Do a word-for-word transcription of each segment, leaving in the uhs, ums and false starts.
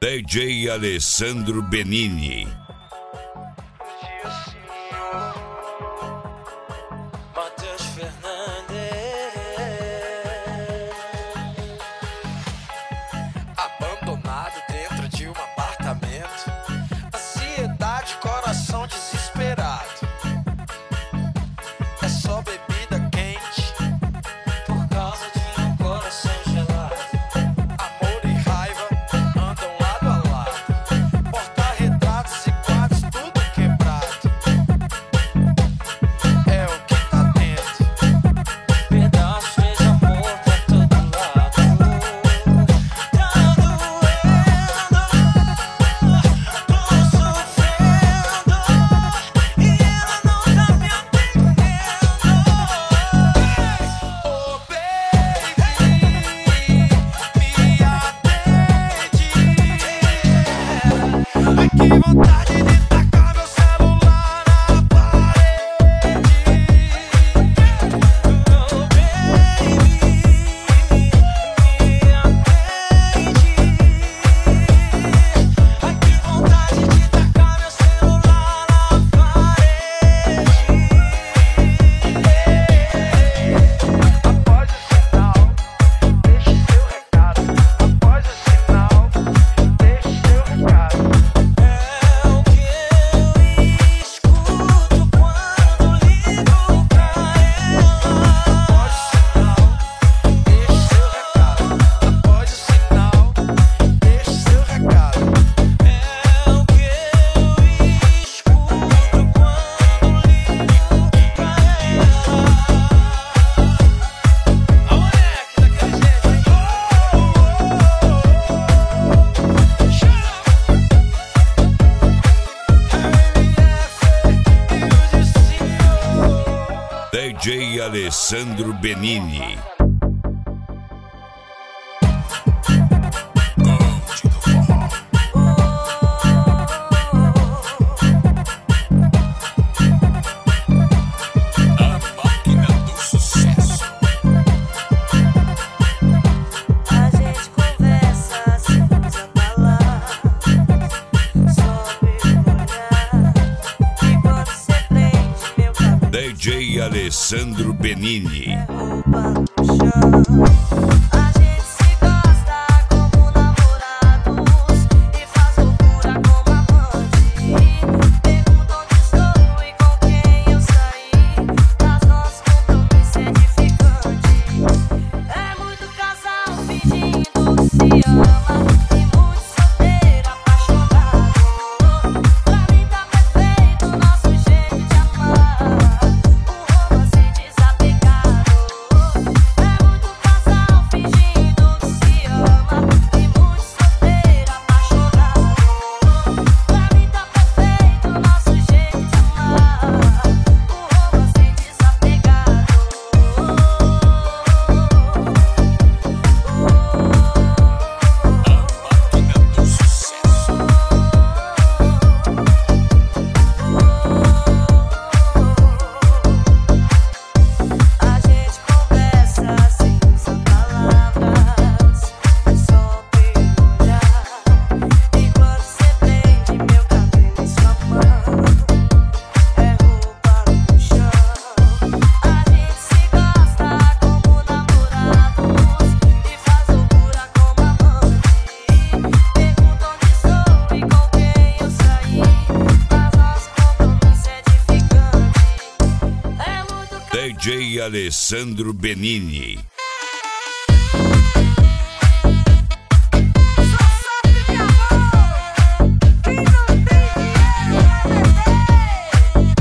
D J Alessandro Benini. Matheus Fernandes, abandonado dentro de um apartamento, ansiedade, coração desesperado. É só bebida quente por causa de um coração gelado. Amor e raiva andam lado a lado, porta-retratos e quadros tudo quebrado. É o que tá tendo, pedaços de amor pra todo lado. Tá doendo, tô sofrendo e ela não tá me atendendo. Oh baby, me atende. Ai que vontade de tacar meu celular na parede. Oh baby, me atende. Ai que vontade de tacar meu celular na parede. Após o sinal, deixe seu recado. Após o sinal, deixe seu recado. É o que eu escuto quando ligo pra ela. Após o sinal, deixe seu recado. Após o sinal, deixe seu recado. É o que eu escuto quando ligo pra ela. A moleque daquele jeito, hein? D J Alessandro Benini. A máquina do sucesso. A gente conversa sem usa palavras, só mergulhar. E quando cê prende meu cabelo, D J Alessandro Benini. roupa no chão. A gente se gosta como namorados e faz loucura como amante. Pergunta onde estou e com quem eu saí, mas nosso compromisso é edificante. É muito casal fingindo que se ama e muito solteiro apaixonado. Pra mim tá perfeito o nosso jeito de amar, um romance desapegado. É muito casal fingindo que se ama e muito solteiro apaixonado. Pra mim tá perfeito o nosso jeito de amar, um romance desapegado. A máquina do sucesso. A gente conversa sem usar palavras, só mergulhar. E quando cê prende meu cabelo em sua mão, é roupa no chão. A gente se gosta como namorados e faz loucura como amante. Pergunta onde estou e com quem eu saí, mas nosso compromisso é edificante. É muito D J Alessandro Benini. Só sofre de amor, quem não tem dinheiro vai beber.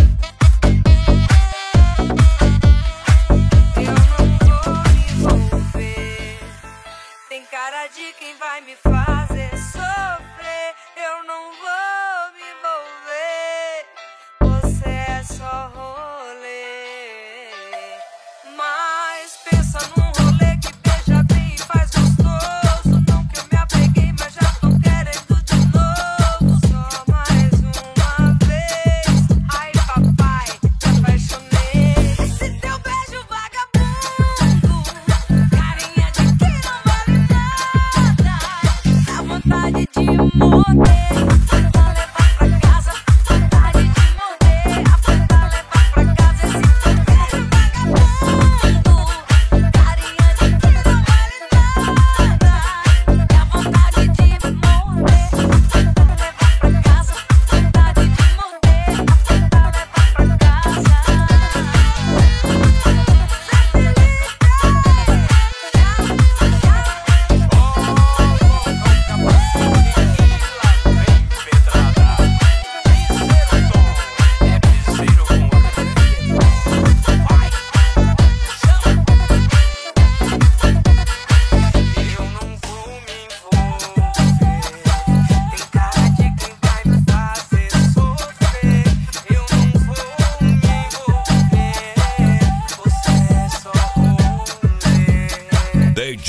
Eu não vou me envolver, tem cara de quem vai me fazer sofrer. Eu não vou me envolver, você é só rolê. Mas pensa num rolê que beija bem e faz gostoso. Não que eu me apeguei, mas já tô querendo de novo. Só mais uma vez. Ai papai, me apaixonei. Esse teu beijo vagabundo, carinha de quem não vale nada. Dá vontade de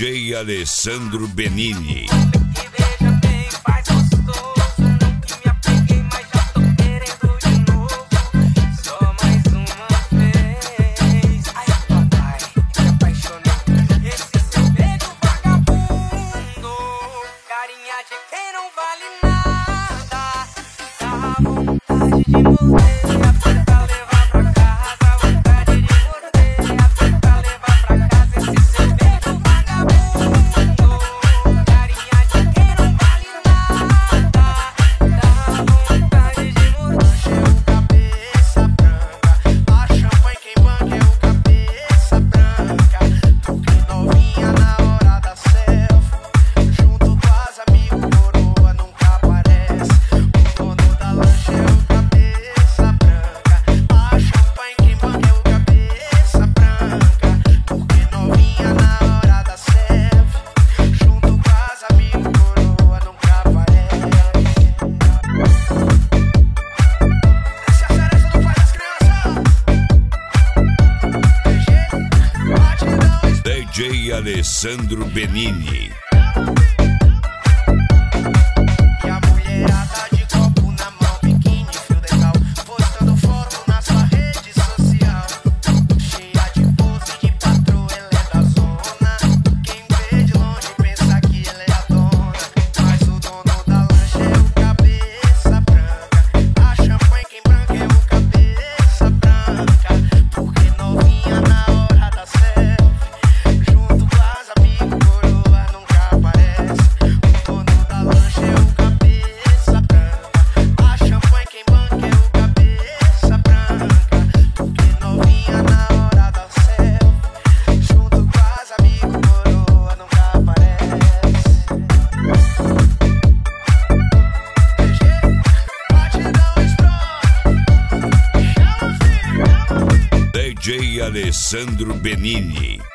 J Alessandro Benini. Que beija bem, faz gostoso. Não que me apeguei, mas já tô querendo de novo. Só mais uma vez. Ai, papai, me apaixonei. Esse seu beijo vagabundo, carinha de quem não vale nada. Dá vontade de morder, apertar, levar pra casa. Vontade de morder, apertar, levar pra casa. Esse seu beijo vagabundo, carinha de quem não vale nada. Dá vontade de morder. Chegou cabeça branca, a champanhe quem banca é o cabeça branca. Porque novinha na hora da selfie, junto com as amigos, coroa nunca aparece. O dono da lancha é o cabeça branca, a champanhe quem banca é o cabeça branca. Porque novinha na hora da selfie, junto com as amigos, coroa nunca aparece. Essa é a cereja do pai das crianças. Batidão D J Alessandro Benini. e a mulherada de copo na mão, biquíni, fio dental, postando foto na sua rede social. Cheia de pose de patroa, ela é da zona. Quem vê de longe pensa que ela é a dona. Mas o dono da lancha é o cabeça branca, a champanhe quem branca é o cabeça branca. Porque novinha na hora da selfie, junto com as amigos, coroa nunca aparece. O dono da lancha é o cabeça branca, a champanhe quem banca é o cabeça branca. Porque novinha na hora da selfie, junto com as amigos, coroa nunca aparece. Batidão explode, chama o filho. D J Alessandro Benini.